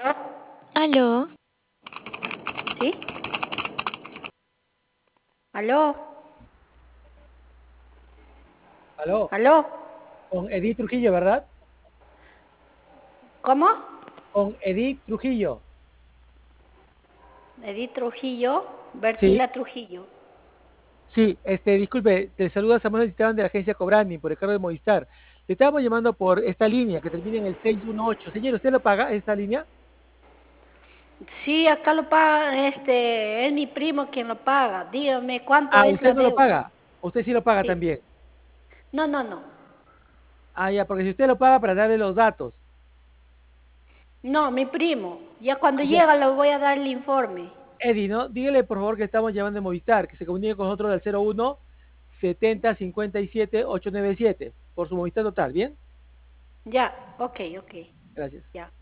Aló, ¿Sí? ¿Aló? Aló, ¿Aló? con Edith Trujillo, ¿verdad? ¿Cómo? Con Edith Trujillo. Edith Trujillo, Sí, Bertila Trujillo. sí, disculpe, te saluda Samuel Esteban de la agencia Cobrani, por el cargo de Movistar. Le estábamos llamando por esta línea que termina en el 618. Señor, ¿usted lo paga esta línea? Sí, acá lo paga, es mi primo quien lo paga. Dígame, ¿cuánto Ah, es usted la no lo deuda? paga. Usted sí lo paga Sí. también. No, no, no. Ah, ya, porque si usted lo paga para darle los datos. No, mi primo. Ya cuando Ah, ya. llega le voy a dar el informe. Eddie, ¿no? Dígale por favor que estamos llamando de Movistar, que se comunique con nosotros al 01 70 57 897 por su Movistar Total, ¿bien? Ya, ok, ok. Gracias. Ya.